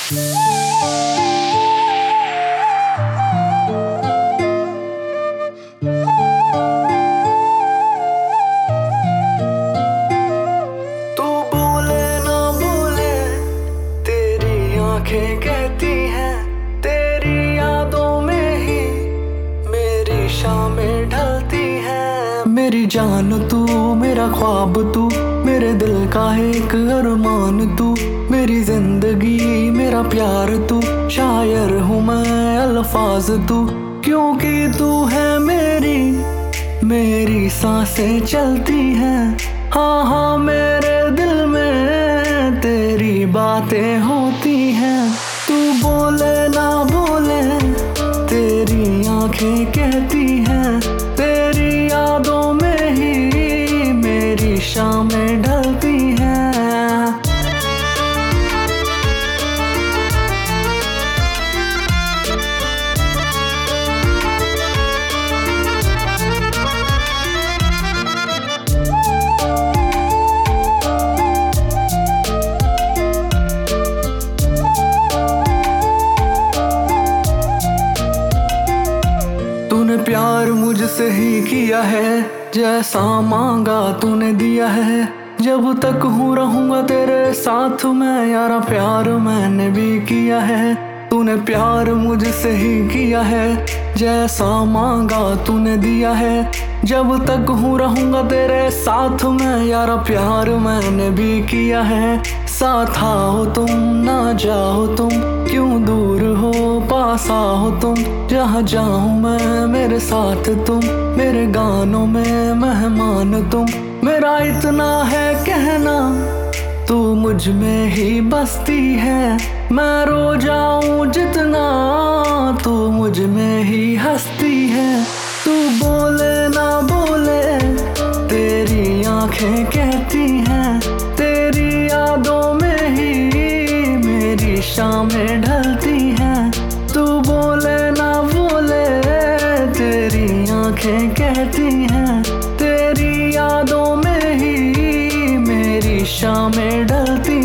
आंखें कहती हैं तेरी यादों में ही मेरी शामें ढलती हैं। मेरी जान तू, मेरा ख्वाब तू, मेरे दिल का एक अरमान तू, मेरी जिंदगी मेरा प्यार तू, शायर हूँ मैं अल्फाज तू, क्योंकि तू है मेरी सांसें चलती हैं। हाँ हाँ मेरे दिल में तेरी बातें होती हैं। तू बोले ना बोले तेरी आंखें कहती हैं, तेरी यादों में ही मेरी शामें ढलती हैं। तूने प्यार मुझसे ही किया है, जैसा मांगा तूने दिया है। जब तक हूँ रहूंगा तेरे साथ मैं, यारा प्यार मैंने भी किया है। तूने प्यार मुझसे ही किया है, जैसा मांगा तूने दिया है। जब तक हूँ रहूंगा तेरे साथ मैं, यारा प्यार मैंने भी किया है। साथ आओ तुम ना जाओ तुम, क्यों दूर हो पास आओ तुम। जहाँ जाऊँ मैं मेरे साथ तुम, मेरे गानों में मेहमान तुम। मेरा इतना है कहना तू मुझ में ही बसती है, मैं रो जाऊं जितना तू मुझ में ही हंसती है। तू बोले ना बोले तेरी आंखें कहती हैं, तेरी यादों में ही मेरी शामें ढलती हैं। तू बोले ना बोले तेरी आंखें कहती हैं, तेरी यादों में ही मेरी शामें ढलती